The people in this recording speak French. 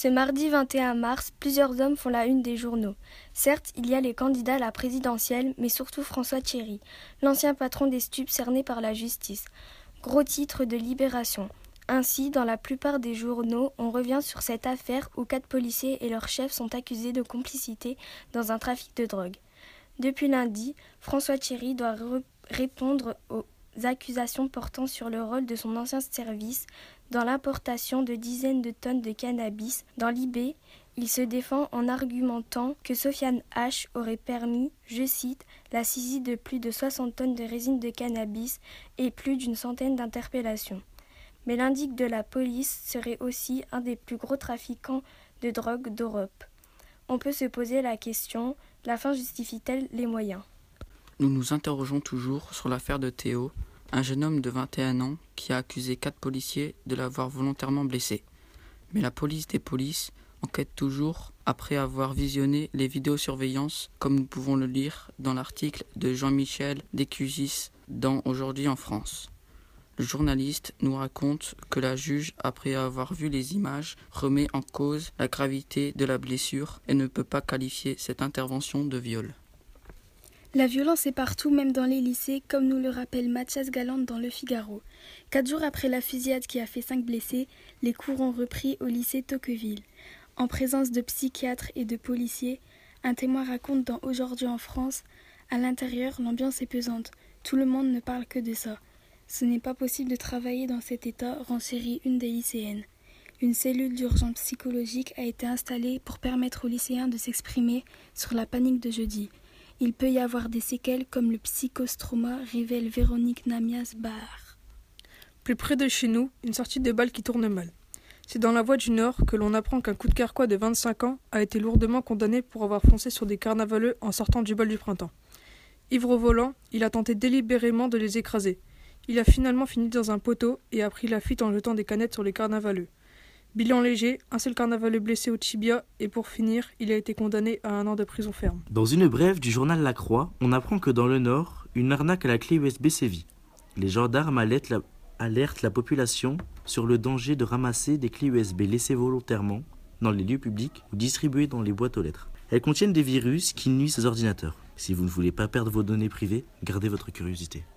Ce mardi 21 mars, plusieurs hommes font la une des journaux. Certes, il y a les candidats à la présidentielle, mais surtout François Thierry, l'ancien patron des stupes cerné par la justice. Gros titre de Libération. Ainsi, dans la plupart des journaux, on revient sur cette affaire où 4 policiers et leurs chefs sont accusés de complicité dans un trafic de drogue. Depuis lundi, François Thierry doit répondre aux accusations portant sur le rôle de son ancien service dans l'importation de dizaines de tonnes de cannabis. Dans Libé, il se défend en argumentant que Sofiane H. aurait permis, je cite, la saisie de plus de 60 tonnes de résine de cannabis et plus d'une centaine d'interpellations. Mais l'indique de la police serait aussi un des plus gros trafiquants de drogue d'Europe. On peut se poser la question, la fin justifie-t-elle les moyens ? Nous nous interrogeons toujours sur l'affaire de Théo, un jeune homme de 21 ans qui a accusé 4 policiers de l'avoir volontairement blessé. Mais la police des polices enquête toujours après avoir visionné les vidéosurveillances, comme nous pouvons le lire dans l'article de Jean-Michel Descuzis dans Aujourd'hui en France. Le journaliste nous raconte que la juge, après avoir vu les images, remet en cause la gravité de la blessure et ne peut pas qualifier cette intervention de viol. La violence est partout, même dans les lycées, comme nous le rappelle Mathias Galante dans Le Figaro. 4 jours après la fusillade qui a fait 5 blessés, les cours ont repris au lycée Tocqueville. En présence de psychiatres et de policiers, un témoin raconte dans Aujourd'hui en France, à l'intérieur, l'ambiance est pesante. Tout le monde ne parle que de ça. Ce n'est pas possible de travailler dans cet état, renchérit une des lycéennes. Une cellule d'urgence psychologique a été installée pour permettre aux lycéens de s'exprimer sur la panique de jeudi. Il peut y avoir des séquelles comme le psychostrauma, révèle Véronique Namias-Bahar. Plus près de chez nous, une sortie de balle qui tourne mal. C'est dans la Voix du Nord que l'on apprend qu'un coup de carquois de 25 ans a été lourdement condamné pour avoir foncé sur des carnavaleux en sortant du bal du printemps. Ivre au volant, il a tenté délibérément de les écraser. Il a finalement fini dans un poteau et a pris la fuite en jetant des canettes sur les carnavaleux. Bilan léger, un seul carnavaleux blessé au tibia et pour finir, il a été condamné à 1 an de prison ferme. Dans une brève du journal La Croix, on apprend que dans le Nord, une arnaque à la clé USB sévit. Les gendarmes alertent la population sur le danger de ramasser des clés USB laissées volontairement dans les lieux publics ou distribuées dans les boîtes aux lettres. Elles contiennent des virus qui nuisent aux ordinateurs. Si vous ne voulez pas perdre vos données privées, gardez votre curiosité.